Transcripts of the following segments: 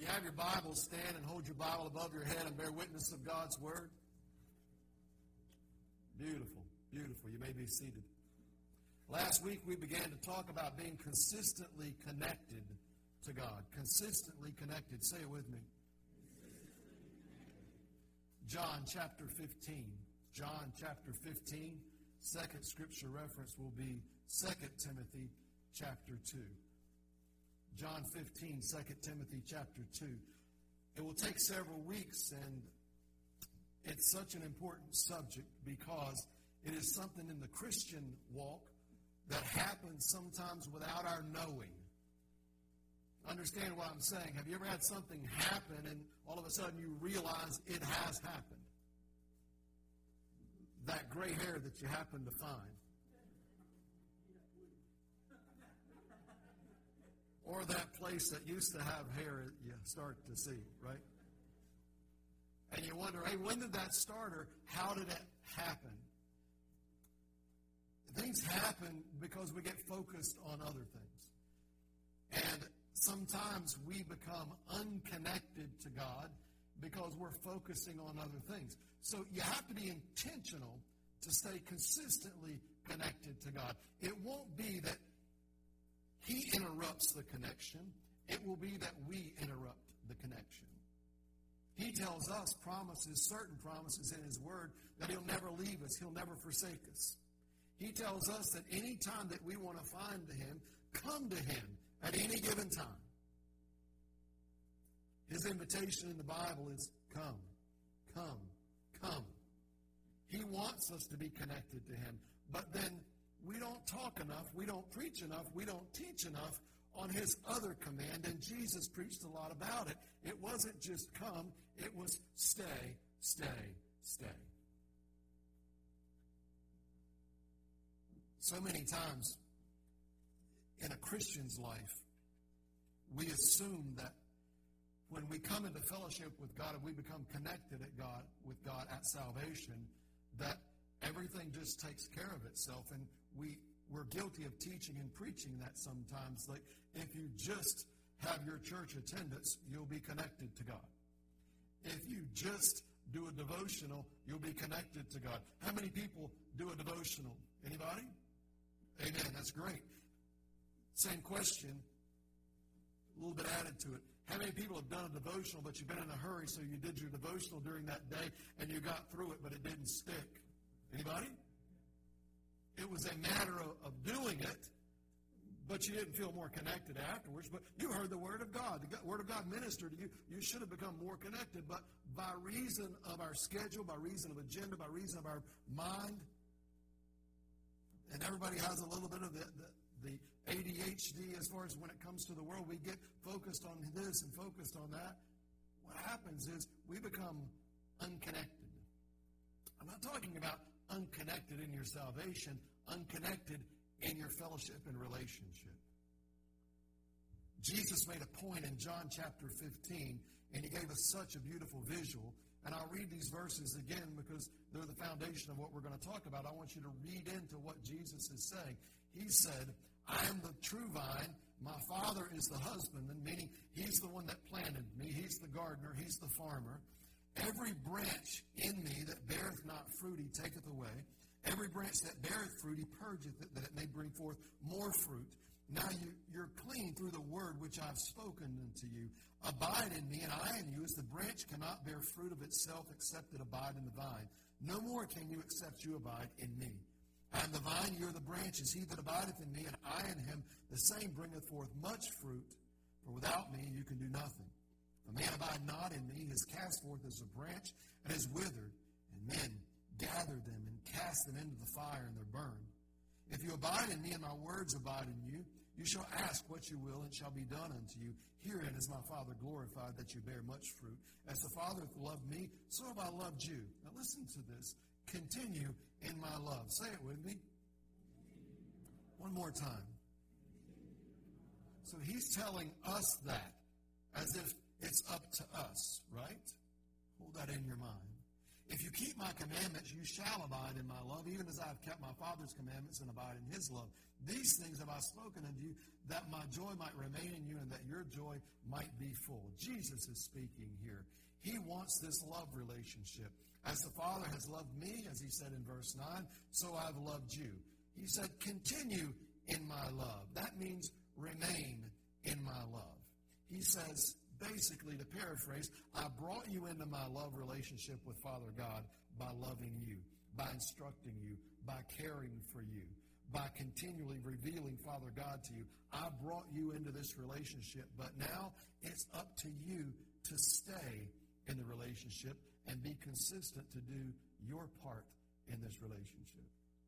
You have your Bible, stand and hold your Bible above your head and bear witness of God's Word. Beautiful, beautiful. You may be seated. Last week we began to talk about being consistently connected to God. Consistently connected. Say it with me. John chapter 15. John chapter 15. Second scripture reference will be 2 Timothy chapter 2. John 15, 2 Timothy chapter 2. It will take several weeks, and it's such an important subject because it is something in the Christian walk that happens sometimes without our knowing. Understand what I'm saying? Have you ever had something happen and all of a sudden you realize it has happened? That gray hair that you happen to find. Or that place that used to have hair you start to see, right? And you wonder, hey, when did that start, or how did it happen? Things happen because we get focused on other things. And sometimes we become unconnected to God because we're focusing on other things. So you have to be intentional to stay consistently connected to God. It won't be that He interrupts the connection. It will be that we interrupt the connection. He tells us certain promises in His Word, that He'll never leave us. He'll never forsake us. He tells us that any time that we want to find Him, come to Him at any given time. His invitation in the Bible is come, come, come. He wants us to be connected to Him. But then we don't talk enough, we don't preach enough, we don't teach enough on His other command, and Jesus preached a lot about it. It wasn't just come, it was stay, stay, stay. So many times in a Christian's life, we assume that when we come into fellowship with God and we become connected with God at salvation, that everything just takes care of itself. And we're guilty of teaching and preaching that sometimes. Like, if you just have your church attendance, you'll be connected to God. If you just do a devotional, you'll be connected to God. How many people do a devotional? Anybody? Amen. That's great. Same question, a little bit added to it. How many people have done a devotional, but you've been in a hurry, so you did your devotional during that day, and you got through it, but it didn't stick? Anybody? It was a matter of doing it, but you didn't feel more connected afterwards. But you heard the Word of God. The Word of God ministered to you. You should have become more connected. But by reason of our schedule, by reason of agenda, by reason of our mind, and everybody has a little bit of the ADHD as far as when it comes to the world. We get focused on this and focused on that. What happens is we become unconnected. I'm not talking about unconnected in your salvation, unconnected in your fellowship and relationship. Jesus made a point in John chapter 15, and He gave us such a beautiful visual. And I'll read these verses again because they're the foundation of what we're going to talk about. I want you to read into what Jesus is saying. He said, I am the true vine. My Father is the husbandman, meaning He's the one that planted me. He's the gardener. He's the farmer. Every branch in me that beareth not fruit, He taketh away. Every branch that beareth fruit, He purgeth it, that it may bring forth more fruit. Now you're clean through the word which I've spoken unto you. Abide in me, and I in you, as the branch cannot bear fruit of itself except it abide in the vine. No more can you except you abide in me. I am the vine, you are the branches. He that abideth in me, and I in him, the same bringeth forth much fruit. For without me you can do nothing. If a man abide not in me, he is cast forth as a branch, and is withered. And men gather them, and cast them into the fire, and they're burned. If you abide in me, and my words abide in you, you shall ask what you will, and it shall be done unto you. Herein is my Father glorified, that you bear much fruit. As the Father hath loved me, so have I loved you. Now listen to this. Continue in my love. Say it with me. One more time. So He's telling us that as if it's up to us, right? Hold that in your mind. If you keep my commandments, you shall abide in my love, even as I have kept my Father's commandments and abide in his love. These things have I spoken unto you, that my joy might remain in you and that your joy might be full. Jesus is speaking here. He wants this love relationship. As the Father has loved me, as he said in verse 9, so I've loved you. He said, continue in my love. That means remain in my love. He says, basically, to paraphrase, I brought you into my love relationship with Father God by loving you, by instructing you, by caring for you, by continually revealing Father God to you. I brought you into this relationship, but now it's up to you to stay in the relationship and be consistent to do your part in this relationship.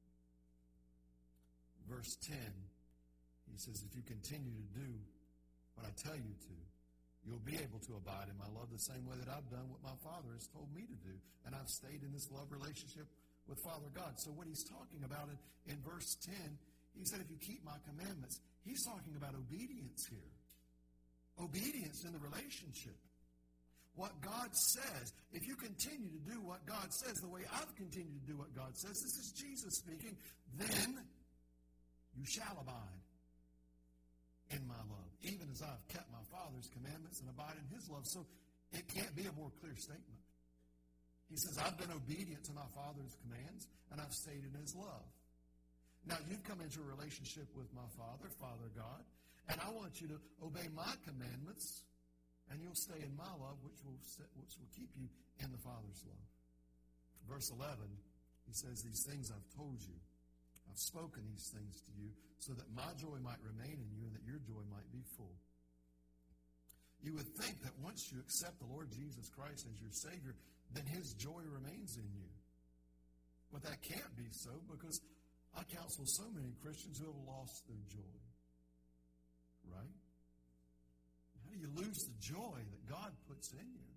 Verse 10, he says, if you continue to do what I tell you to, you'll be able to abide in my love the same way that I've done what my Father has told me to do. And I've stayed in this love relationship with Father God. So what he's talking about in verse 10, he said, if you keep my commandments, he's talking about obedience here. Obedience in the relationship. What God says, if you continue to do what God says the way I've continued to do what God says, this is Jesus speaking, then you shall abide in my love, even as I've kept my Father's commandments and abide in his love. So it can't be a more clear statement. He says, I've been obedient to my Father's commands, and I've stayed in his love. Now, you've come into a relationship with my Father, Father God, and I want you to obey my commandments, and you'll stay in my love, which will keep you in the Father's love. Verse 11, he says, these things I've told you. I've spoken these things to you so that my joy might remain in you and that your joy might be full. You would think that once you accept the Lord Jesus Christ as your Savior, then his joy remains in you. But that can't be so, because I counsel so many Christians who have lost their joy. Right? How do you lose the joy that God puts in you?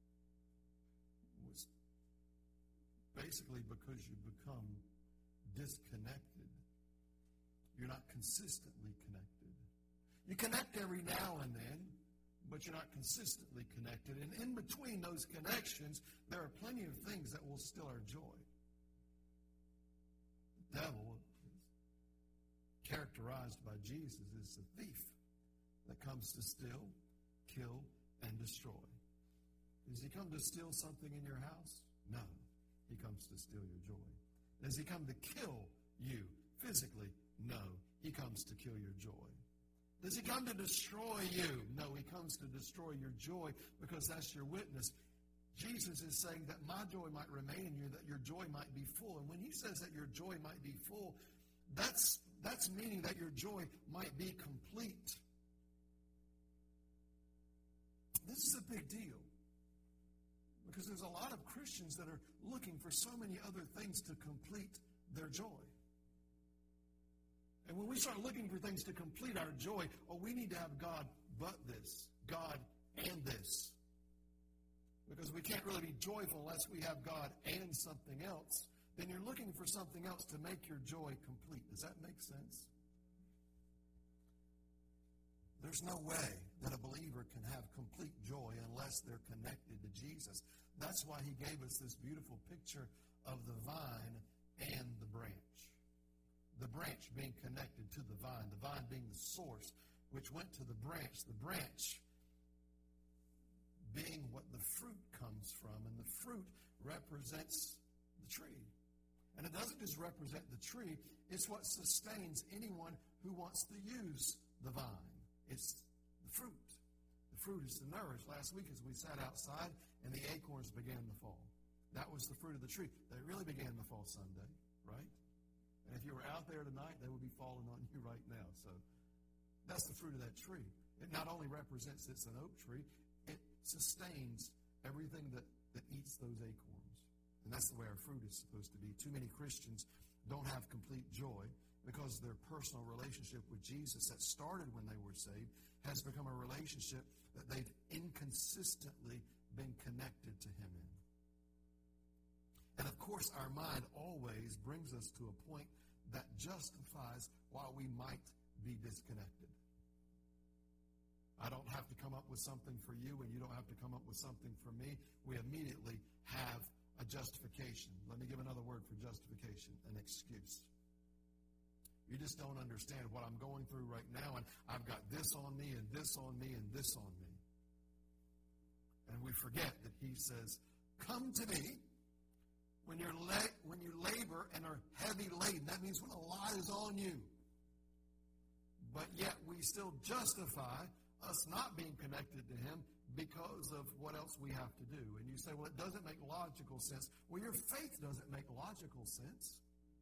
It's basically because you become disconnected. You're not consistently connected. You connect every now and then, but you're not consistently connected. And in between those connections, there are plenty of things that will steal our joy. The devil is characterized by Jesus as a thief that comes to steal, kill, and destroy. Does he come to steal something in your house? No. He comes to steal your joy. Does he come to kill you physically? No. He comes to kill your joy. Does he come to destroy you? No, he comes to destroy your joy, because that's your witness. Jesus is saying that my joy might remain in you, that your joy might be full. And when he says that your joy might be full, that's meaning that your joy might be complete. This is a big deal, because there's a lot of Christians that are looking for so many other things to complete their joy. And when we start looking for things to complete our joy, we need to have God but this, God and this. Because we can't really be joyful unless we have God and something else. Then you're looking for something else to make your joy complete. Does that make sense? There's no way that a believer can have complete joy unless they're connected to Jesus. That's why he gave us this beautiful picture of the vine and the branch. The branch being connected to the vine being the source, which went to the branch being what the fruit comes from, and the fruit represents the tree. And it doesn't just represent the tree, it's what sustains anyone who wants to use the vine. It's the fruit. The fruit is to nourish. Last week as we sat outside and the acorns began to fall, that was the fruit of the tree. They really began to fall Sunday, right? And if you were out there tonight, they would be falling on you right now. So that's the fruit of that tree. It not only represents it's an oak tree, it sustains everything that eats those acorns. And that's the way our fruit is supposed to be. Too many Christians don't have complete joy because their personal relationship with Jesus that started when they were saved has become a relationship that they've inconsistently been connected to him in. And of course, our mind always brings us to a point that justifies why we might be disconnected. I don't have to come up with something for you, and you don't have to come up with something for me. We immediately have a a justification. Let me give another word for justification, an excuse. You just don't understand what I'm going through right now, and I've got this on me, and this on me, and this on me. And we forget that he says, come to me when you labor and are heavy laden. That means when a lot is on you. But yet we still justify us not being connected to him because of what else we have to do. And you say, well, it doesn't make logical sense. Well, your faith doesn't make logical sense.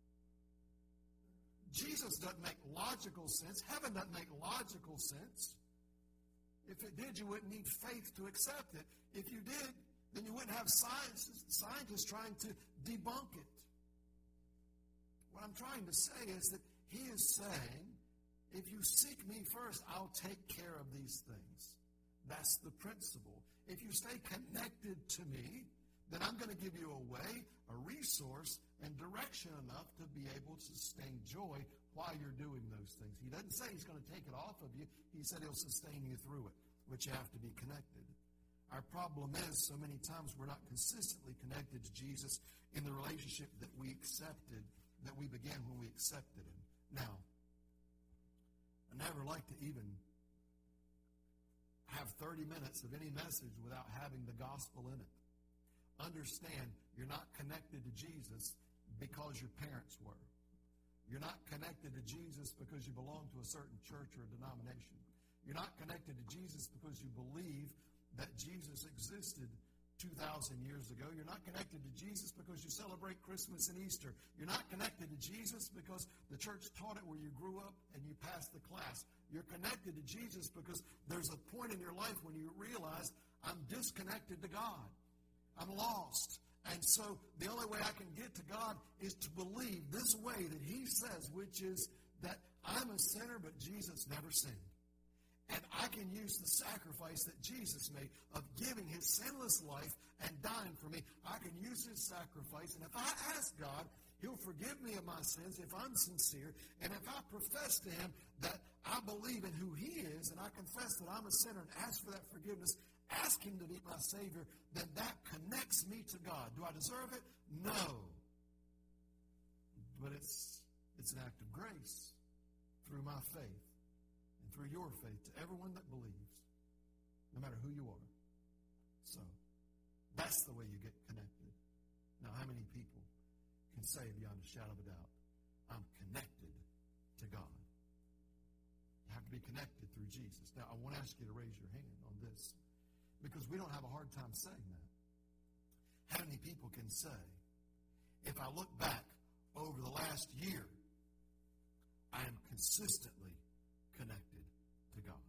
Jesus doesn't make logical sense. Heaven doesn't make logical sense. If it did, you wouldn't need faith to accept it. If you did, then you wouldn't have scientists trying to debunk it. What I'm trying to say is that he is saying, if you seek me first, I'll take care of these things. That's the principle. If you stay connected to me, then I'm going to give you a way, a resource, and direction enough to be able to sustain joy while you're doing those things. He doesn't say he's going to take it off of you. He said he'll sustain you through it, but you have to be connected. Our problem is so many times we're not consistently connected to Jesus in the relationship that we accepted, that we began when we accepted him. Now, I never like to even have 30 minutes of any message without having the gospel in it. Understand, you're not connected to Jesus because your parents were. You're not connected to Jesus because you belong to a certain church or a denomination. You're not connected to Jesus because you believe that Jesus existed 2,000 years ago. You're not connected to Jesus because you celebrate Christmas and Easter. You're not connected to Jesus because the church taught it where you grew up and you passed the class. You're connected to Jesus because there's a point in your life when you realize, I'm disconnected to God. I'm lost. And so the only way I can get to God is to believe this way that he says, which is that I'm a sinner, but Jesus never sinned. And I can use the sacrifice that Jesus made of giving his sinless life and dying for me. I can use his sacrifice. And if I ask God, he'll forgive me of my sins if I'm sincere. And if I profess to him that I believe in who he is and I confess that I'm a sinner and ask for that forgiveness, ask him to be my Savior, then that connects me to God. Do I deserve it? No. But it's an act of grace through my faith. Through your faith, to everyone that believes, no matter who you are. So, that's the way you get connected. Now, how many people can say beyond a shadow of a doubt, I'm connected to God? You have to be connected through Jesus. Now, I want to ask you to raise your hand on this, because we don't have a hard time saying that. How many people can say, if I look back over the last year, I am consistently connected to God?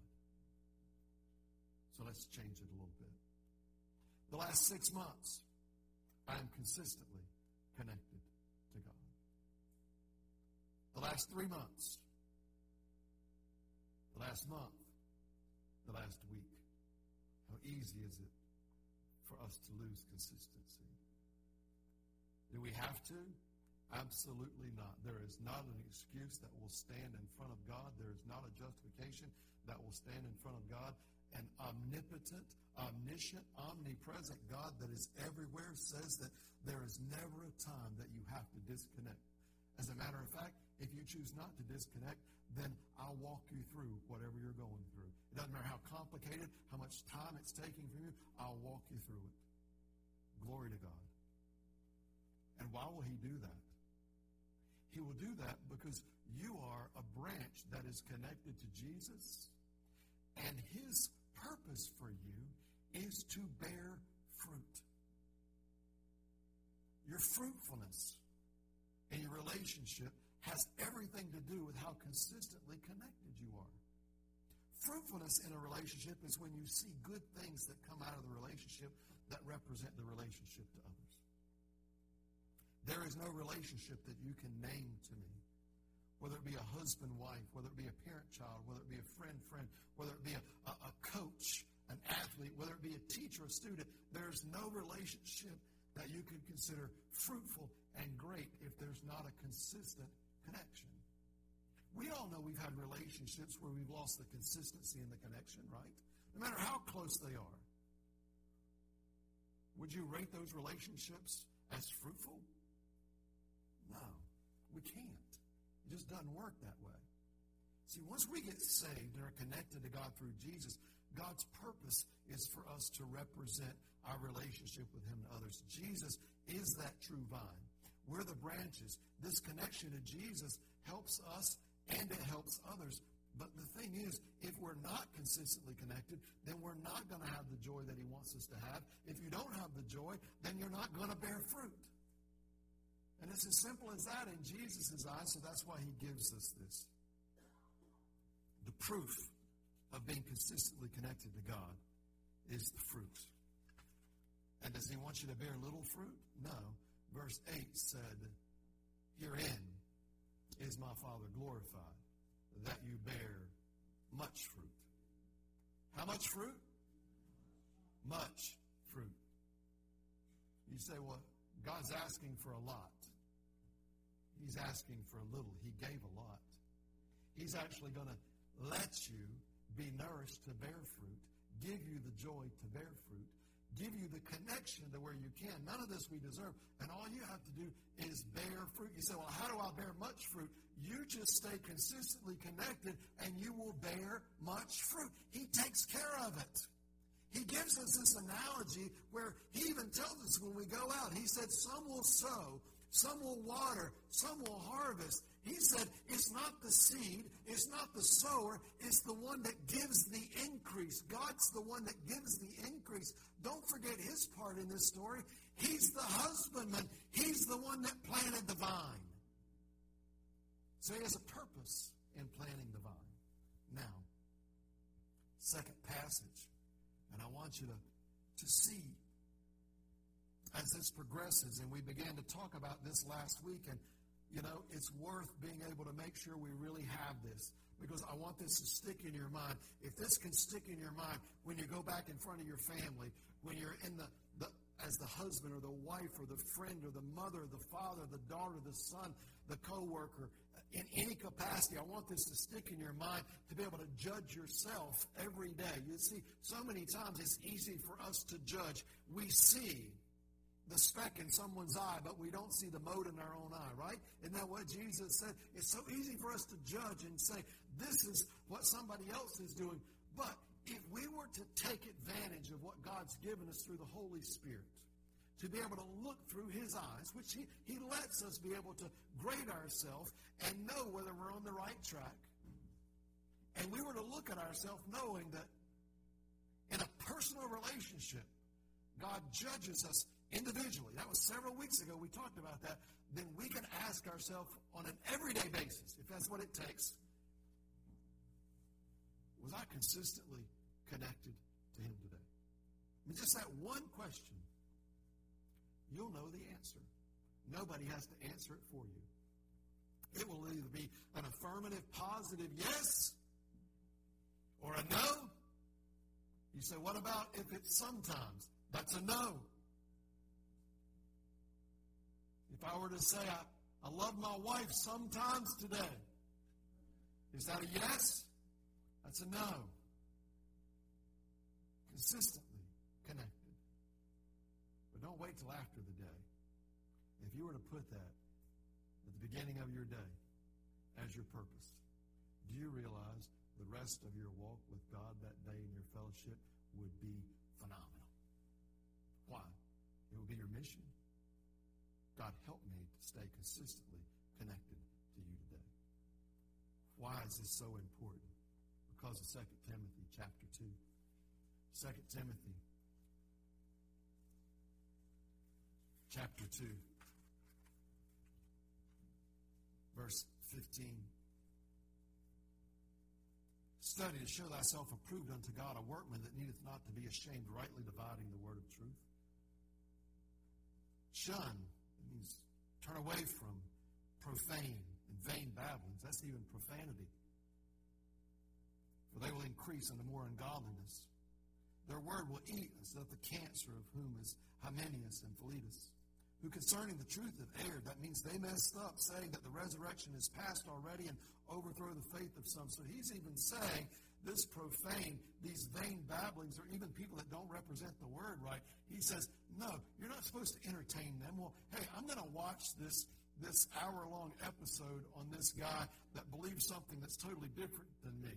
So let's change it a little bit. The last 6 months, I am consistently connected to God. The last 3 months, the last month, the last week. How easy is it for us to lose consistency? Do we have to? Absolutely not. There is not an excuse that will stand in front of God. There is not a justification that will stand in front of God. An omnipotent, omniscient, omnipresent God that is everywhere says that there is never a time that you have to disconnect. As a matter of fact, if you choose not to disconnect, then I'll walk you through whatever you're going through. It doesn't matter how complicated, how much time it's taking from you, I'll walk you through it. Glory to God. And why will he do that? He will do that because you are a branch that is connected to Jesus, and his purpose for you is to bear fruit. Your fruitfulness in your relationship has everything to do with how consistently connected you are. Fruitfulness in a relationship is when you see good things that come out of the relationship that represent the relationship to others. There is no relationship that you can name to me, whether it be a husband-wife, whether it be a parent-child, whether it be a friend-friend, whether it be a coach, an athlete, whether it be a teacher, a student. There's no relationship that you could consider fruitful and great if there's not a consistent connection. We all know we've had relationships where we've lost the consistency in the connection, right? No matter how close they are. Would you rate those relationships as fruitful? No, we can't. It just doesn't work that way. See, once we get saved and are connected to God through Jesus, God's purpose is for us to represent our relationship with Him to others. Jesus is that true vine. We're the branches. This connection to Jesus helps us and it helps others. But the thing is, if we're not consistently connected, then we're not going to have the joy that He wants us to have. If you don't have the joy, then you're not going to bear fruit. And it's as simple as that in Jesus' eyes, so that's why He gives us this. The proof of being consistently connected to God is the fruit. And does He want you to bear little fruit? No. Verse 8 said, "Herein is my Father glorified, that you bear much fruit." How much fruit? Much fruit. You say, well, God's asking for a lot. He's asking for a little. He gave a lot. He's actually going to let you be nourished to bear fruit, give you the joy to bear fruit, give you the connection to where you can. None of this we deserve. And all you have to do is bear fruit. You say, well, how do I bear much fruit? You just stay consistently connected and you will bear much fruit. He takes care of it. He gives us this analogy where He even tells us when we go out, He said, some will sow, some will water, some will harvest. He said, it's not the seed, it's not the sower, it's the one that gives the increase. God's the one that gives the increase. Don't forget His part in this story. He's the husbandman. He's the one that planted the vine. So He has a purpose in planting the vine. Now, second passage, and I want you to see as this progresses, and we began to talk about this last week, and it's worth being able to make sure we really have this, because I want this to stick in your mind. If this can stick in your mind when you go back in front of your family, when you're in as the husband or the wife or the friend or the mother, the father, the daughter, the son, the coworker, in any capacity, I want this to stick in your mind to be able to judge yourself every day. You see, so many times it's easy for us to judge. We see the speck in someone's eye, but we don't see the mote in our own eye, right? Isn't that what Jesus said? It's so easy for us to judge and say, this is what somebody else is doing. But if we were to take advantage of what God's given us through the Holy Spirit, to be able to look through His eyes, which He lets us be able to grade ourselves and know whether we're on the right track, and we were to look at ourselves knowing that in a personal relationship, God judges us individually. That was several weeks ago. We talked about that. Then we can ask ourselves on an everyday basis, if that's what it takes, was I consistently connected to Him today? I mean, just that one question, you'll know the answer. Nobody has to answer it for you. It will either be an affirmative, positive yes or a no. You say, what about if it's sometimes? That's a no. If I were to say, I love my wife sometimes today, is that a yes? That's a no. Consistently connected. But don't wait till after the day. If you were to put that at the beginning of your day as your purpose, do you realize the rest of your walk with God that day in your fellowship would be phenomenal? Why? It would be your mission. God, help me to stay consistently connected to you today. Why is this so important? Because of 2 Timothy chapter 2. 2 Timothy chapter 2, verse 15. Study to show thyself approved unto God, a workman that needeth not to be ashamed, rightly dividing the word of truth. Shun means turn away from profane and vain babblings. That's even profanity. For they will increase into more ungodliness. Their word will eat as doth the cancer, of whom is Hymenaeus and Philetus, who concerning the truth have erred. That means they messed up, saying that the resurrection is past already and overthrow the faith of some. So he's even saying this profane, these vain babblings, or even people that don't represent the word right. He says, no, you're not supposed to entertain them. Well, hey, I'm going to watch this hour-long episode on this guy that believes something that's totally different than me.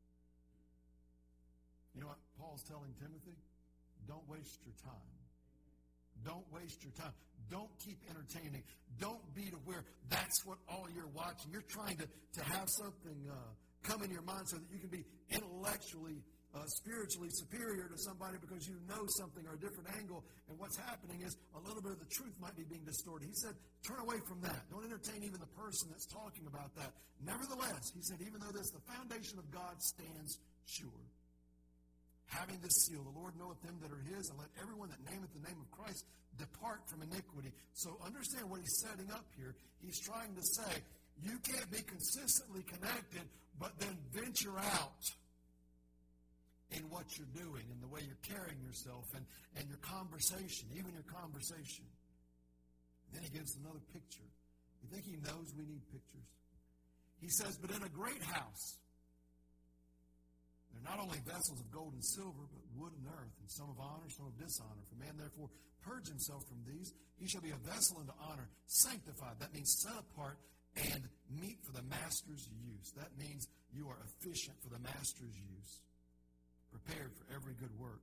You know what Paul's telling Timothy? Don't waste your time. Don't waste your time. Don't keep entertaining. Don't be to where that's what all you're watching. You're trying to have something come in your mind so that you can be intellectually, spiritually superior to somebody because you know something or a different angle. And what's happening is a little bit of the truth might be being distorted. He said, turn away from that. Don't entertain even the person that's talking about that. Nevertheless, he said, even though this, the foundation of God stands sure. Having this seal, the Lord knoweth them that are his, and let everyone that nameth the name of Christ depart from iniquity. So understand what he's setting up here. He's trying to say, you can't be consistently connected, but then venture out in what you're doing, in the way you're carrying yourself, and your conversation, even your conversation. Then he gives another picture. You think he knows we need pictures? He says, but in a great house, they're not only vessels of gold and silver, but wood and earth, and some of honor, some of dishonor. If a man therefore purge himself from these, he shall be a vessel unto honor, sanctified. That means set apart and meet for the master's use. That means you are efficient for the master's use, prepared for every good work.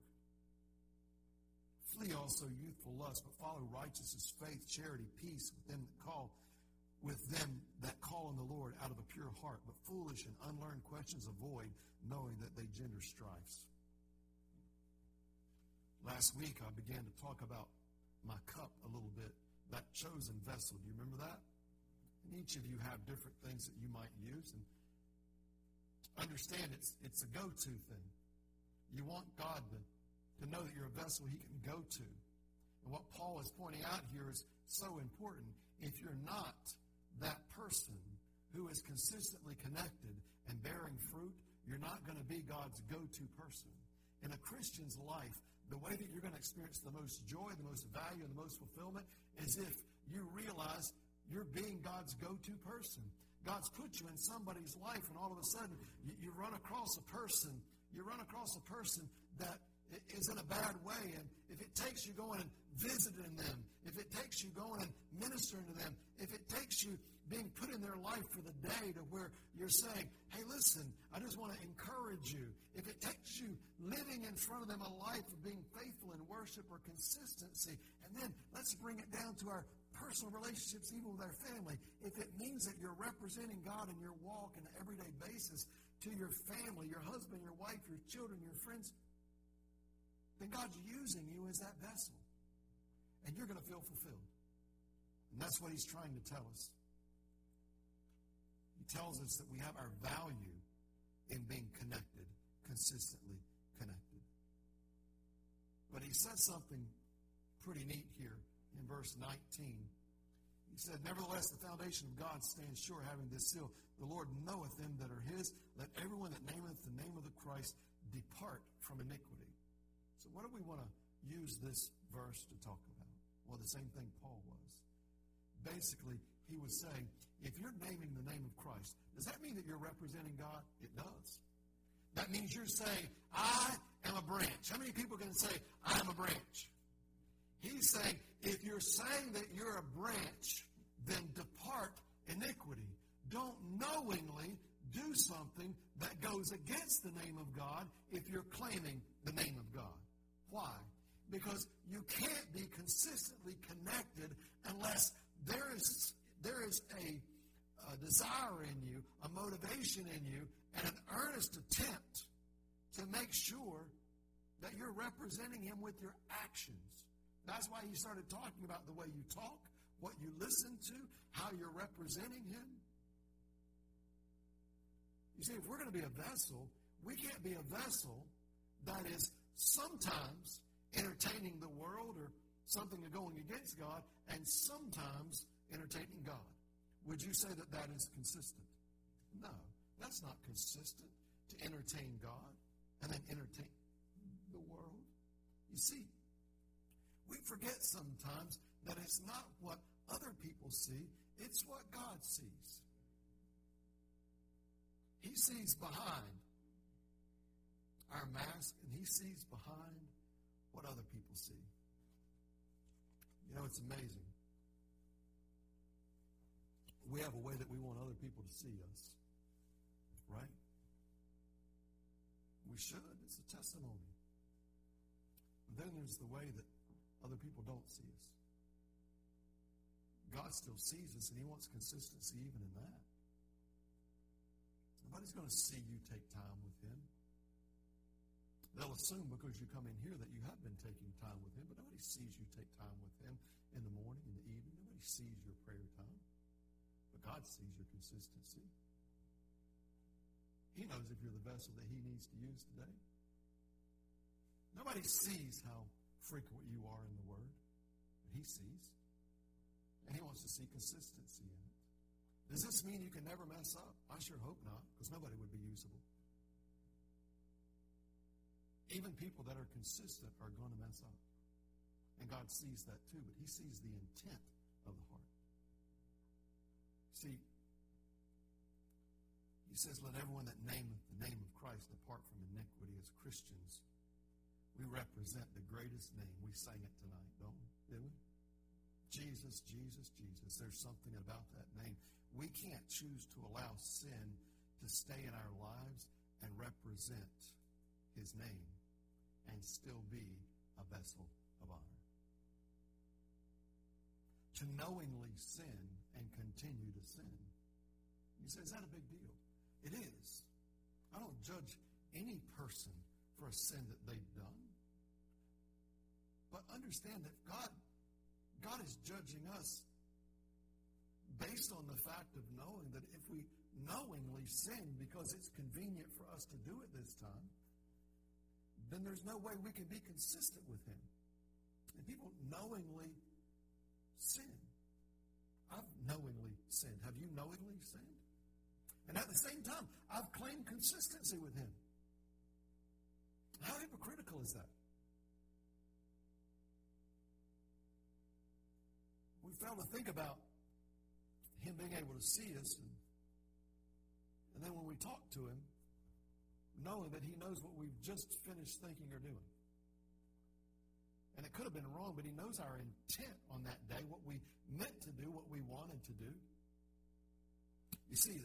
Flee also youthful lust, but follow righteousness, faith, charity, peace with them that call on the Lord out of a pure heart, but foolish and unlearned questions avoid, knowing that they gender strifes. Last week, I began to talk about my cup a little bit, that chosen vessel. Do you remember that? And each of you have different things that you might use. And understand it's a go-to thing. You want God to know that you're a vessel he can go to. And what Paul is pointing out here is so important. If you're not that person who is consistently connected and bearing fruit, you're not going to be God's go-to person. In a Christian's life, the way that you're going to experience the most joy, the most value, and the most fulfillment is if you realize you're being God's go-to person. God's put you in somebody's life, and all of a sudden you run across a person. You run across a person that is in a bad way, and if it takes you going and visiting them, if it takes you going and ministering to them, if it takes you being put in their life for the day to where you're saying, hey, listen, I just want to encourage you. If it takes you living in front of them a life of being faithful in worship or consistency, and then let's bring it down to our personal relationships, even with our family. If it means that you're representing God in your walk on an everyday basis to your family, your husband, your wife, your children, your friends, then God's using you as that vessel. And you're going to feel fulfilled. And that's what he's trying to tell us. He tells us that we have our value in being connected, consistently connected. But he says something pretty neat here in verse 19. He said, nevertheless, the foundation of God stands sure, having this seal. The Lord knoweth them that are his. Let everyone that nameth the name of the Christ depart from iniquity. So what do we want to use this verse to talk about? Well, the same thing Paul was. Basically, he was saying, if you're naming the name of Christ, does that mean that you're representing God? It does. That means you're saying, I am a branch. How many people can say, I am a branch? He's saying, if you're saying that you're a branch, then depart iniquity. Don't knowingly do something that goes against the name of God if you're claiming the name of God. Why? Because you can't be consistently connected unless there is a desire in you, a motivation in you, and an earnest attempt to make sure that you're representing him with your actions. That's why he started talking about the way you talk, what you listen to, how you're representing him. You see, if we're going to be a vessel, we can't be a vessel that is sometimes entertaining the world or something going against God, and sometimes entertaining God. Would you say that that is consistent? No, that's not consistent to entertain God and then entertain the world. You see, we forget sometimes that it's not what other people see, it's what God sees. He sees behind our mask, and he sees behind what other people see. You know, it's amazing. We have a way that we want other people to see us, right? We should. It's a testimony. But then there's the way that other people don't see us. God still sees us, and he wants consistency even in that. Nobody's going to see you take time with him. They'll assume because you come in here that you have been taking time with him, but nobody sees you take time with him in the morning, in the evening. Nobody sees your prayer time. But God sees your consistency. He knows if you're the vessel that he needs to use today. Nobody sees how frequent you are in the Word, but he sees. And he wants to see consistency in it. Does this mean you can never mess up? I sure hope not, because nobody would be usable. Even people that are consistent are going to mess up. And God sees that too, but he sees the intent of the heart. See, he says, let everyone that nameth the name of Christ depart from iniquity. As Christians, we represent the greatest name. We sang it tonight, don't we? Did we? Jesus, Jesus, Jesus. There's something about that name. We can't choose to allow sin to stay in our lives and represent his name and still be a vessel of honor. To knowingly sin and continue to sin. You say, is that a big deal? It is. I don't judge any person for a sin that they've done. But understand that God is judging us based on the fact of knowing that if we knowingly sin because it's convenient for us to do it this time, then there's no way we can be consistent with him. And people knowingly sin. I've knowingly sinned. Have you knowingly sinned? And at the same time, I've claimed consistency with him. How hypocritical is that? We fail to think about him being able to see us, and then when we talk to him, knowing that he knows what we've just finished thinking or doing. And it could have been wrong, but he knows our intent on that day, what we meant to do, what we wanted to do. You see,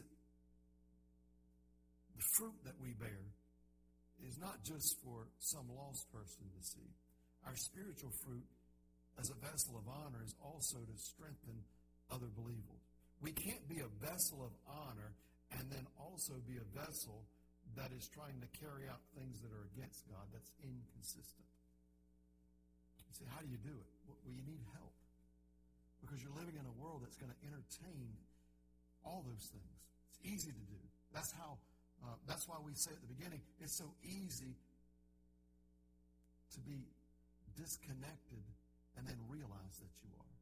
the fruit that we bear is not just for some lost person to see. Our spiritual fruit as a vessel of honor is also to strengthen other believers. We can't be a vessel of honor and then also be a vessel that is trying to carry out things that are against God. That's inconsistent. You say, how do you do it? Well, you need help. Because you're living in a world that's going to entertain all those things. It's easy to do. That's why we say at the beginning, it's so easy to be disconnected and then realize that you are.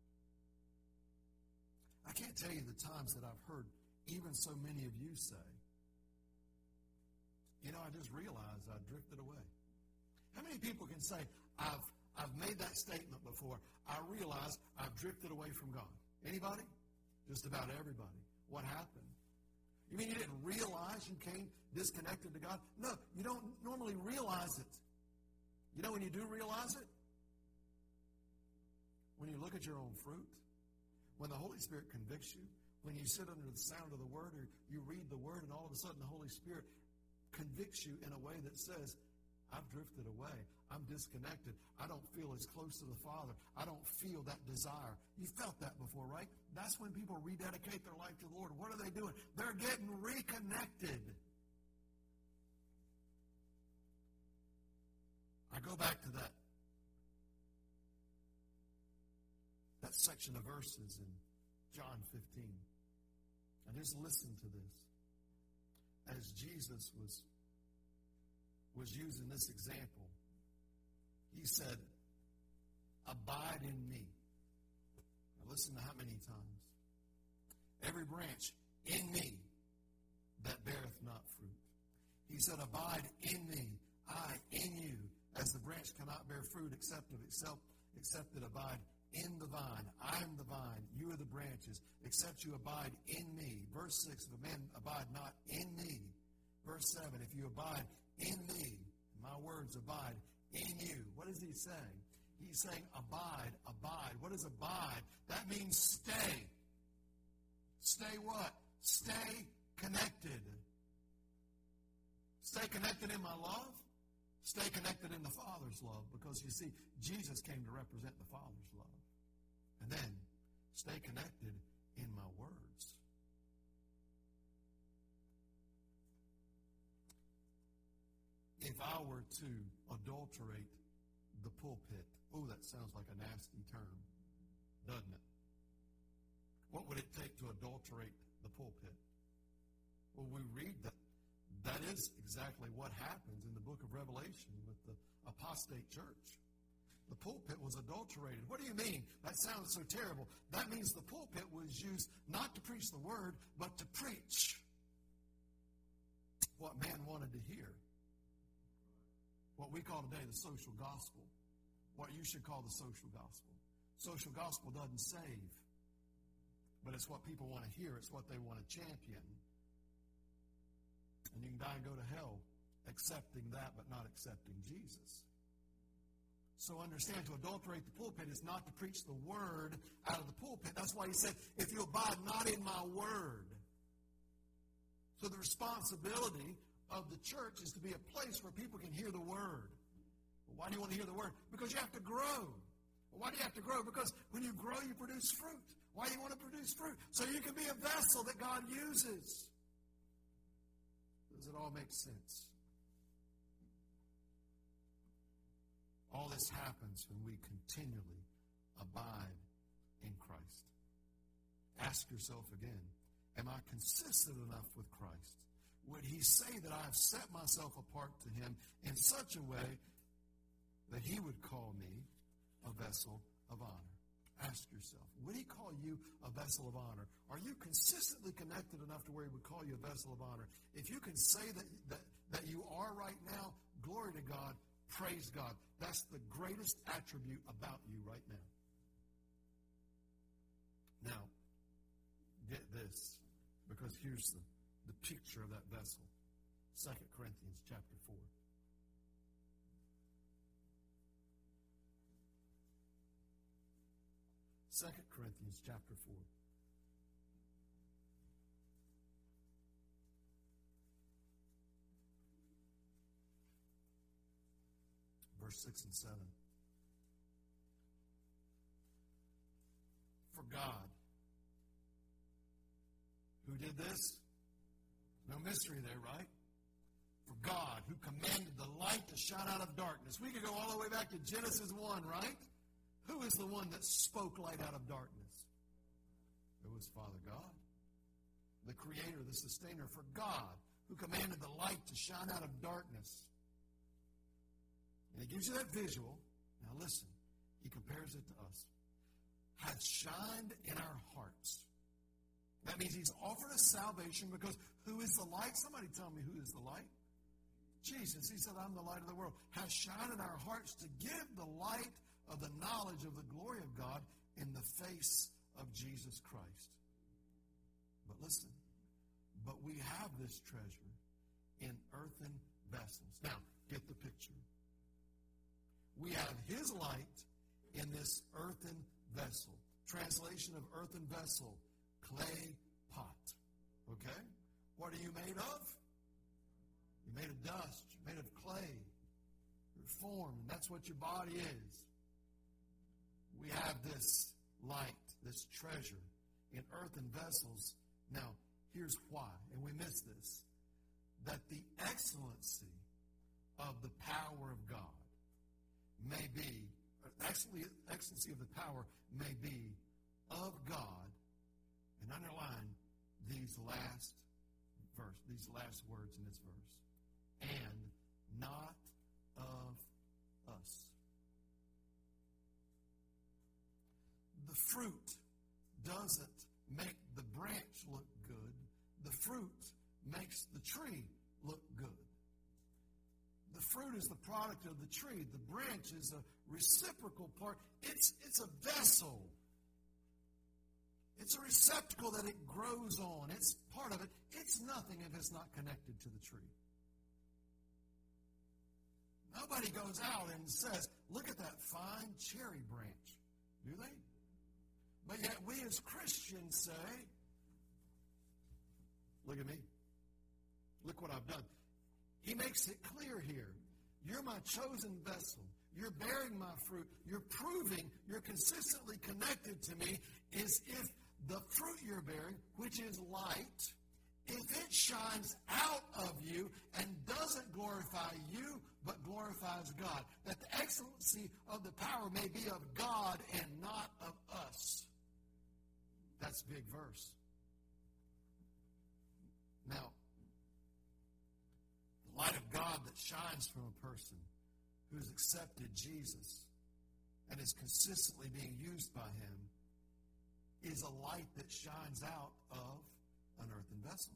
I can't tell you the times that I've heard even so many of you say, you know, I just realized I drifted away. How many people can say, I've made that statement before. I realized I've drifted away from God. Anybody? Just about everybody. What happened? You mean you didn't realize you came disconnected to God? No, you don't normally realize it. You know when you do realize it? When you look at your own fruit. When the Holy Spirit convicts you. When you sit under the sound of the Word or you read the Word and all of a sudden the Holy Spirit convicts you in a way that says, I've drifted away. I'm disconnected. I don't feel as close to the Father. I don't feel that desire. You felt that before, right? That's when people rededicate their life to the Lord. What are they doing? They're getting reconnected. I go back to that section of verses in John 15. And just listen to this. As Jesus was using this example, he said, abide in me. Now listen to how many times. Every branch in me that beareth not fruit. He said, abide in me, I in you, as the branch cannot bear fruit except of itself, except it abide in the vine. I am the vine. You are the branches. Except you abide in me. Verse 6, if a man abide not in me. Verse 7, if you abide in me, my words abide in you. What is he saying? He's saying abide, abide. What is abide? That means stay. Stay what? Stay connected. Stay connected in my love. Stay connected in the Father's love. Because you see, Jesus came to represent the Father's love. And then, stay connected in my words. If I were to adulterate the pulpit, oh, that sounds like a nasty term, doesn't it? What would it take to adulterate the pulpit? Well, we read that that is exactly what happens in the book of Revelation with the apostate church. The pulpit was adulterated. What do you mean? That sounds so terrible. That means the pulpit was used not to preach the word, but to preach what man wanted to hear. What we call today the social gospel. What you should call the social gospel. Social gospel doesn't save, but it's what people want to hear. It's what they want to champion. And you can die and go to hell accepting that, but not accepting Jesus. So understand, to adulterate the pulpit is not to preach the word out of the pulpit. That's why he said, if you abide not in my word. So the responsibility of the church is to be a place where people can hear the word. Well, why do you want to hear the word? Because you have to grow. Well, why do you have to grow? Because when you grow, you produce fruit. Why do you want to produce fruit? So you can be a vessel that God uses. Does it all make sense? All this happens when we continually abide in Christ. Ask yourself again, am I consistent enough with Christ? Would he say that I have set myself apart to him in such a way that he would call me a vessel of honor? Ask yourself, would he call you a vessel of honor? Are you consistently connected enough to where he would call you a vessel of honor? If you can say that you are right now, glory to God, praise God. That's the greatest attribute about you right now. Now, get this, because here's the picture of that vessel. 2 Corinthians chapter 4. 2 Corinthians chapter 4. Verse 6 and 7. For God, who did this? No mystery there, right? For God, who commanded the light to shine out of darkness. We could go all the way back to Genesis 1, right? Who is the one that spoke light out of darkness? It was Father God, the creator, the sustainer. For God, who commanded the light to shine out of darkness. And he gives you that visual. Now listen, he compares it to us. Hath shined in our hearts. That means he's offered us salvation because who is the light? Somebody tell me, who is the light? Jesus. He said, I'm the light of the world. Hath shined in our hearts to give the light of the knowledge of the glory of God in the face of Jesus Christ. But listen, but we have this treasure in earthen vessels. Now, get the picture. We have his light in this earthen vessel. Translation of earthen vessel, clay pot. Okay? What are you made of? You're made of dust. You're made of clay. You're formed, and that's what your body is. We have this light, this treasure in earthen vessels. Now, here's why, and we miss this. That the excellency of the power of God may be, excellency of the power may be of God, and underline these last words in this verse, and not of us. The fruit doesn't make the branch look good. The fruit makes the tree look good. The fruit is the product of the tree. The branch is a reciprocal part. It's a vessel. It's a receptacle that it grows on. It's part of it. It's nothing if it's not connected to the tree. Nobody goes out and says, look at that fine cherry branch. Do they? But yet we as Christians say, look at me. Look what I've done. He makes it clear here. You're my chosen vessel. You're bearing my fruit. You're proving you're consistently connected to me is if the fruit you're bearing, which is light, if it shines out of you and doesn't glorify you, but glorifies God, that the excellency of the power may be of God and not of us. That's a big verse. Now, the light of God that shines from a person who's accepted Jesus and is consistently being used by him is a light that shines out of an earthen vessel.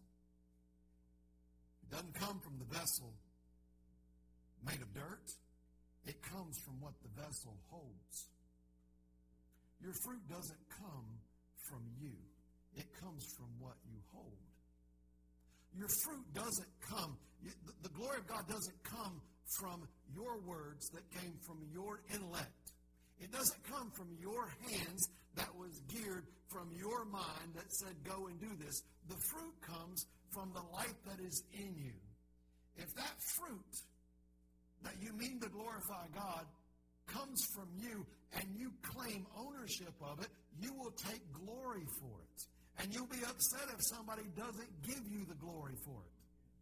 It doesn't come from the vessel made of dirt. It comes from what the vessel holds. Your fruit doesn't come from you. It comes from what you hold. Your fruit doesn't come, the glory of God doesn't come from your words that came from your intellect. It doesn't come from your hands that was geared from your mind that said, go and do this. The fruit comes from the light that is in you. If that fruit that you mean to glorify God comes from you and you claim ownership of it, you will take glory for it. And you'll be upset if somebody doesn't give you the glory for it.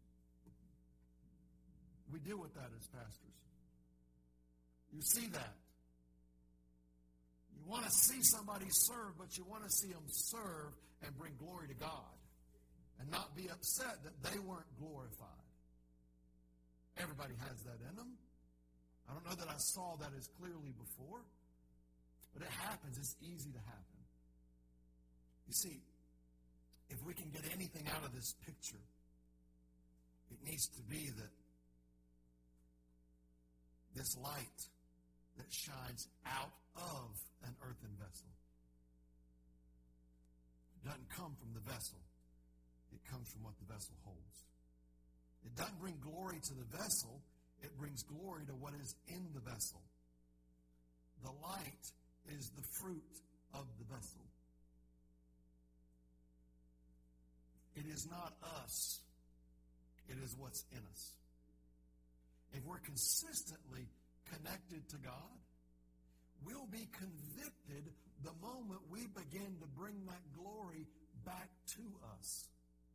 We deal with that as pastors. You see that. You want to see somebody serve, but you want to see them serve and bring glory to God and not be upset that they weren't glorified. Everybody has that in them. I don't know that I saw that as clearly before, but it happens. It's easy to happen. You see, if we can get anything out of this picture, it needs to be that this light that shines out of an earthen vessel doesn't come from the vessel. It comes from what the vessel holds. It doesn't bring glory to the vessel. It brings glory to what is in the vessel. The light is the fruit of the vessel. It is not us. It is what's in us. If we're consistently connected to God, we'll be convicted the moment we begin to bring that glory back to us.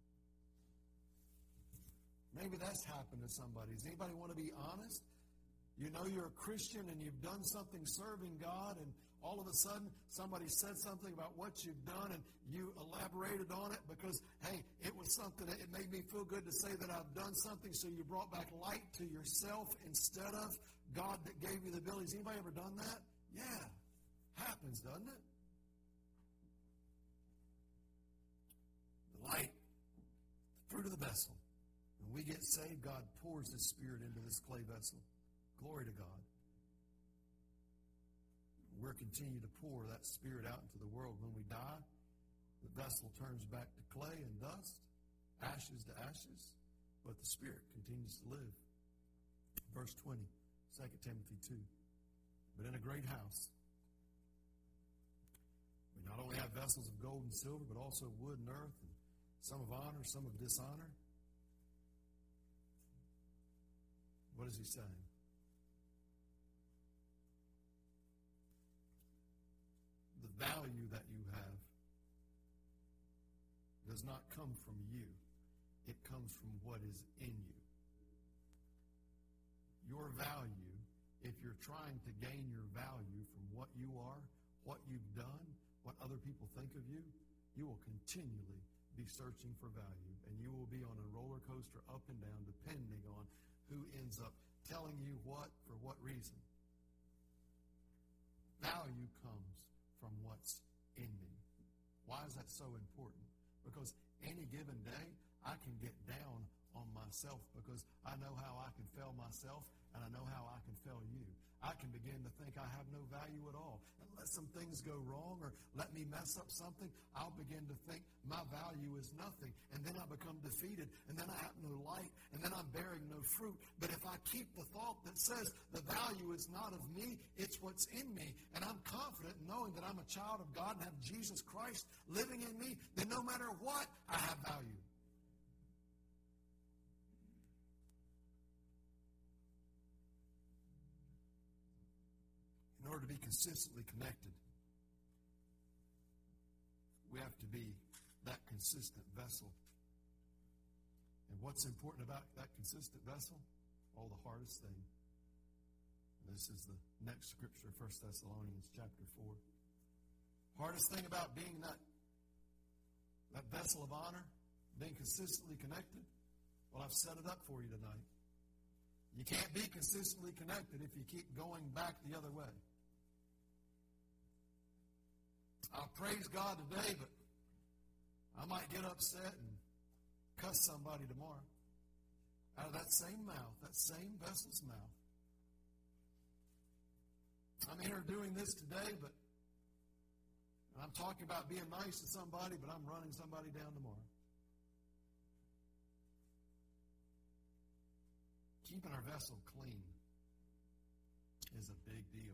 Maybe that's happened to somebody. Does anybody want to be honest? You know you're a Christian and you've done something serving God, and all of a sudden somebody said something about what you've done and you elaborated on it because, hey, it was something that it made me feel good to say that I've done something, so you brought back light to yourself instead of God that gave you the abilities. Anybody ever done that? Yeah. Happens, doesn't it? The light, the fruit of the vessel. When we get saved, God pours His Spirit into this clay vessel. Glory to God. We're continuing to pour that Spirit out into the world. When we die, the vessel turns back to clay and dust, ashes to ashes, but the Spirit continues to live. Verse 20, 2 Timothy 2. But in a great house, we not only have vessels of gold and silver, but also wood and earth, and some of honor, some of dishonor. What is he saying? The value that you have does not come from you. It comes from what is in you. Your value, if you're trying to gain your value from what you are, what you've done, what other people think of you, you will continually be searching for value, and you will be on a roller coaster up and down depending on who ends up telling you what for what reason. Value comes from what's in me. Why is that so important? Because any given day, I can get down on myself because I know how I can fail myself, and I know how I can fail you. I can begin to think I have no value at all. Unless some things go wrong or let me mess up something, I'll begin to think my value is nothing. And then I become defeated, and then I have no light, and then I'm bearing no fruit. But if I keep the thought that says the value is not of me, it's what's in me, and I'm confident knowing that I'm a child of God and have Jesus Christ living in me, then no matter what, I have value. In order to be consistently connected, we have to be that consistent vessel. And what's important about that consistent vessel? Oh, the hardest thing. And this is the next scripture, 1 Thessalonians chapter 4. Hardest thing about being that vessel of honor, being consistently connected, well, I've set it up for you tonight. You can't be consistently connected if you keep going back the other way. I'll praise God today, but I might get upset and cuss somebody tomorrow. Out of that same mouth, that same vessel's mouth. I'm here doing this today, but I'm talking about being nice to somebody, but I'm running somebody down tomorrow. Keeping our vessel clean is a big deal.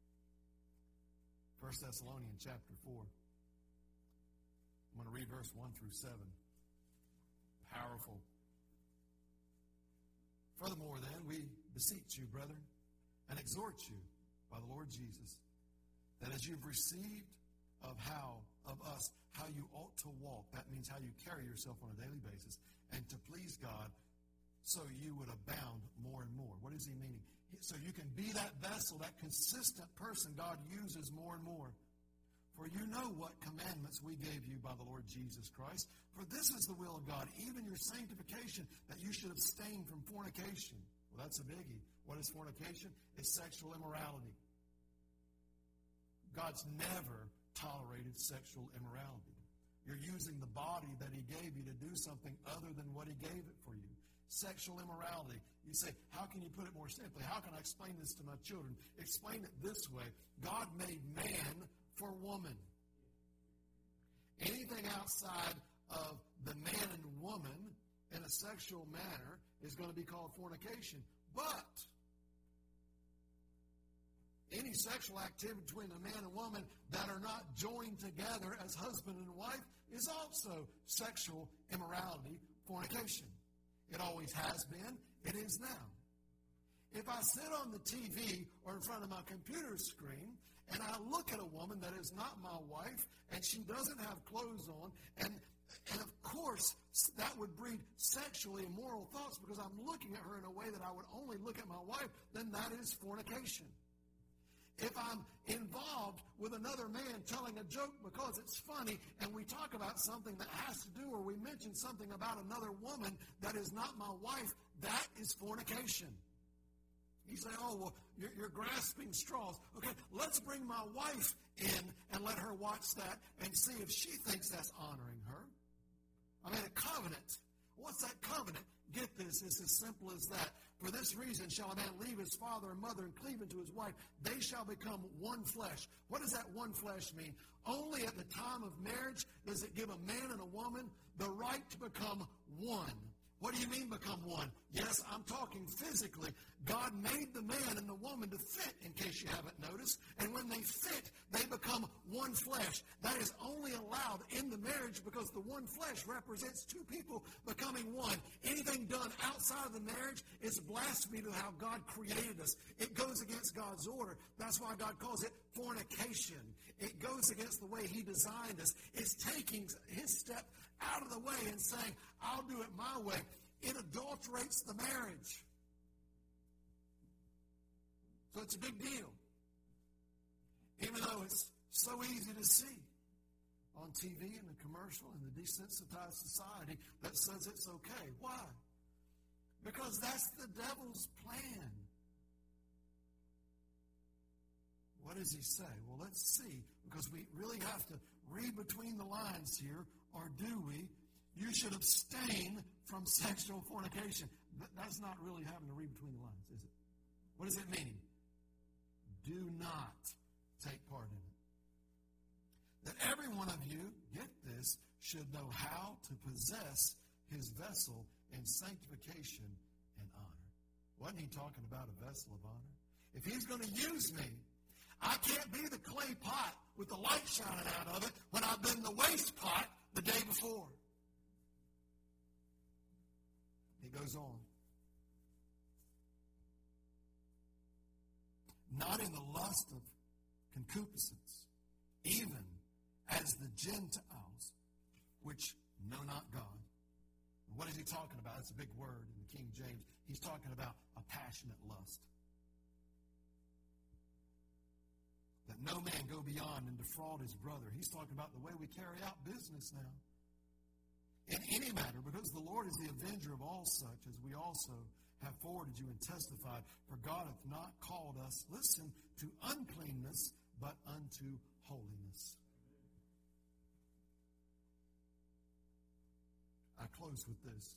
1 Thessalonians chapter 4. I'm going to read verse 1 through 7. Powerful. Furthermore, then, we beseech you, brethren, and exhort you by the Lord Jesus, that as you've received of us how you ought to walk, that means how you carry yourself on a daily basis, and to please God, so you would abound more and more. What is he meaning? So you can be that vessel, that consistent person God uses more and more. For you know what commandments we gave you by the Lord Jesus Christ. For this is the will of God, even your sanctification, that you should abstain from fornication. Well, that's a biggie. What is fornication? It's sexual immorality. God's never tolerated sexual immorality. You're using the body that he gave you to do something other than what he gave it for you. Sexual immorality. You say, how can you put it more simply? How can I explain this to my children? Explain it this way. God made man for woman. Anything outside of the man and woman in a sexual manner is going to be called fornication. But any sexual activity between a man and woman that are not joined together as husband and wife is also sexual immorality, fornication. It always has been. It is now. If I sit on the TV or in front of my computer screen and I look at a woman that is not my wife and she doesn't have clothes on, and of course that would breed sexually immoral thoughts because I'm looking at her in a way that I would only look at my wife, then that is fornication. If I'm involved with another man telling a joke because it's funny and we talk about something that has to do or we mention something about another woman that is not my wife, that is fornication. You say, oh, well, you're grasping straws. Okay, let's bring my wife in and let her watch that and see if she thinks that's honoring her. I mean, a covenant. What's that covenant? Get this, it's as simple as that. For this reason shall a man leave his father and mother and cleave unto his wife. They shall become one flesh. What does that one flesh mean? Only at the time of marriage does it give a man and a woman the right to become one. What do you mean become one? Yes, I'm talking physically. God made the man and the woman to fit, in case you haven't noticed. And when they fit, they become one flesh. That is only allowed in the marriage because the one flesh represents two people becoming one. Anything done outside of the marriage is blasphemy to how God created us. It goes against God's order. That's why God calls it fornication. It goes against the way he designed us. It's taking his step out of the way and saying, I'll do it my way. It adulterates the marriage. So it's a big deal. Even though it's so easy to see on TV and the commercial and the desensitized society that says it's okay. Why? Because that's the devil's plan. What does he say? Well, let's see, because we really have to read between the lines here, or do we? You should abstain from sexual fornication. That's not really having to read between the lines, is it? What does it mean? Do not take part in it. That every one of you, get this, should know how to possess his vessel in sanctification and honor. Wasn't he talking about a vessel of honor? If he's going to use me, I can't be the clay pot with the light shining out of it when I've been the waste pot the day before. He goes on. Not in the lust of concupiscence, even as the Gentiles, which know not God. What is he talking about? It's a big word in the King James. He's talking about a passionate lust. That no man go beyond and defraud his brother. He's talking about the way we carry out business now. In any matter, because the Lord is the avenger of all such, as we also have forwarded you and testified, for God hath not called us, listen, to uncleanness, but unto holiness. I close with this.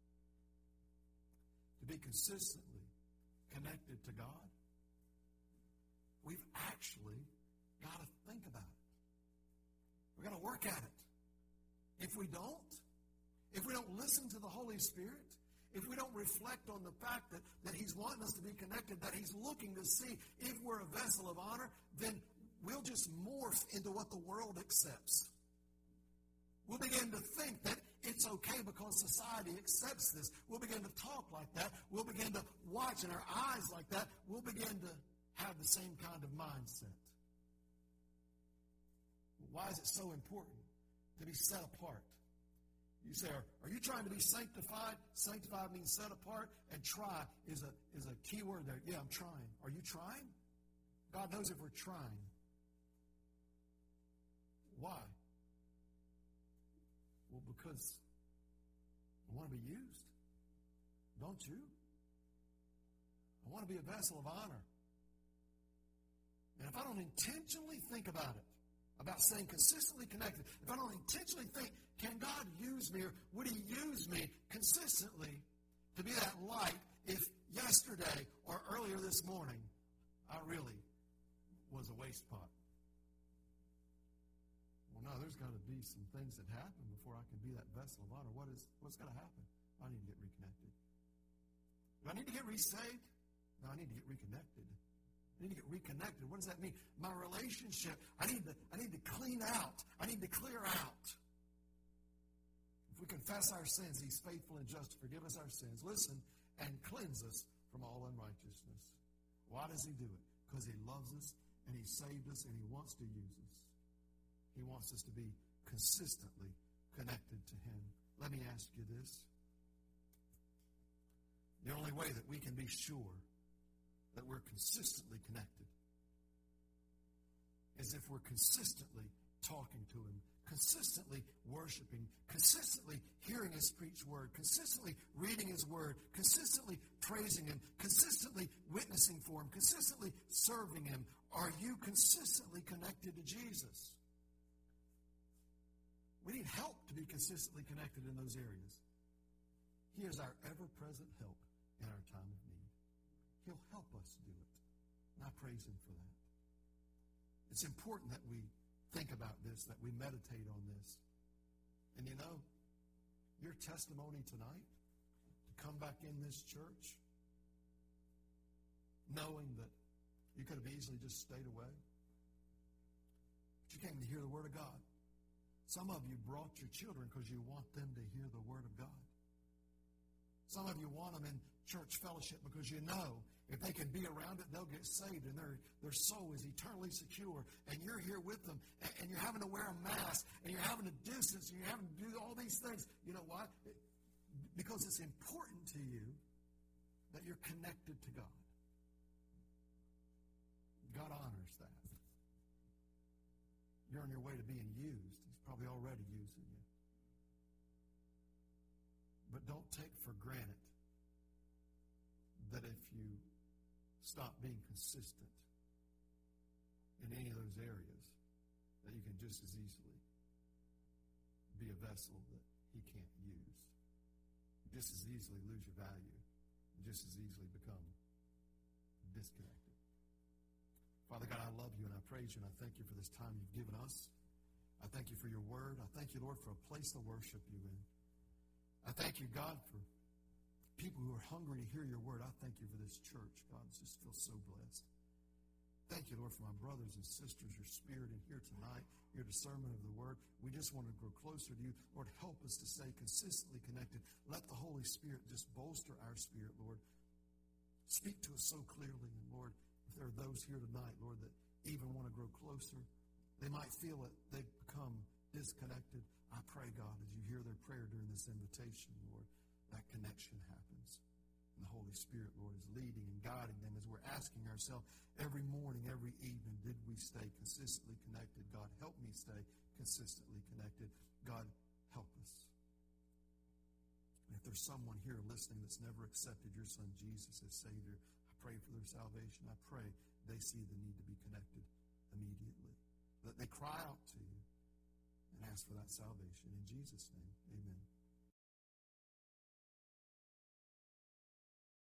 To be consistently connected to God, we've actually got to think about it. We've got to work at it. If we don't listen to the Holy Spirit, if we don't reflect on the fact that he's wanting us to be connected, that he's looking to see if we're a vessel of honor, then we'll just morph into what the world accepts. We'll begin to think that it's okay because society accepts this. We'll begin to talk like that. We'll begin to watch in our eyes like that. We'll begin to have the same kind of mindset. Why is it so important to be set apart? You say, are you trying to be sanctified? Sanctified means set apart, and try is a key word there. Yeah, I'm trying. Are you trying? God knows if we're trying. Why? Well, because I want to be used. Don't you? I want to be a vessel of honor. And if I don't intentionally think about it, about staying consistently connected, if I don't intentionally think, can God use me, or would he use me consistently to be that light if yesterday or earlier this morning I really was a waste pot? Well, no, there's got to be some things that happen before I can be that vessel of honor. What's got to happen? I need to get reconnected. Do I need to get resaved? No, I need to get reconnected. I need to get reconnected. What does that mean? My relationship, I need to clean out. I need to clear out. If we confess our sins, he's faithful and just to forgive us our sins. Listen, and cleanse us from all unrighteousness. Why does he do it? Because he loves us, and he saved us, and he wants to use us. He wants us to be consistently connected to him. Let me ask you this. The only way that we can be sure that we're consistently connected is if we're consistently talking to him, consistently worshiping, consistently hearing his preached word, consistently reading his word, consistently praising him, consistently witnessing for him, consistently serving him. Are you consistently connected to Jesus? We need help to be consistently connected in those areas. He is our ever-present help in our time of need. He'll help us do it. And I praise him for that. It's important that we think about this, that we meditate on this. And you know, your testimony tonight, to come back in this church, knowing that you could have easily just stayed away, but you came to hear the Word of God. Some of you brought your children because you want them to hear the Word of God. Some of you want them in church fellowship because you know if they can be around it, they'll get saved and their soul is eternally secure. And you're here with them, and you're having to wear a mask, and you're having to distance, and you're having to do all these things. You know why? Because it's important to you that you're connected to God. God honors that. You're on your way to being used. He's probably already using you. But don't take for granted that if you stop being consistent in any of those areas, that you can just as easily be a vessel that he can't use. Just as easily lose your value. Just as easily become disconnected. Father God, I love you and I praise you and I thank you for this time you've given us. I thank you for your word. I thank you, Lord, for a place to worship you in. I thank you, God, for people who are hungry to hear your word. I thank you for this church. God, I just feel so blessed. Thank you, Lord, for my brothers and sisters, your spirit in here tonight, your discernment of the word. We just want to grow closer to you. Lord, help us to stay consistently connected. Let the Holy Spirit just bolster our spirit, Lord. Speak to us so clearly. And, Lord, if there are those here tonight, Lord, that even want to grow closer, they might feel that they've become disconnected. I pray, God, as you hear their prayer during this invitation, Lord, that connection happens. And the Holy Spirit, Lord, is leading and guiding them as we're asking ourselves every morning, every evening, did we stay consistently connected? God, help me stay consistently connected. God, help us. And if there's someone here listening that's never accepted your son Jesus as Savior, I pray for their salvation. I pray they see the need to be connected immediately. That they cry out to you and ask for that salvation. In Jesus' name, amen.